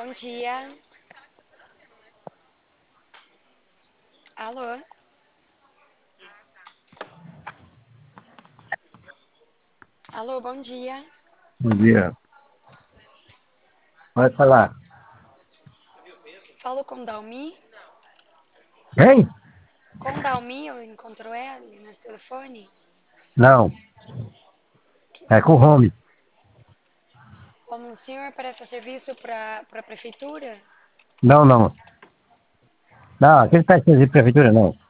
Bom dia. Alô? Alô, bom dia. Bom dia. Pode falar. Falo com Dalmi. Quem? Com Dalmi, eu encontro ele no telefone. Não, é com o Home. Como o senhor presta serviço para a prefeitura? Não, não. Não, aquele tá de prefeitura, não.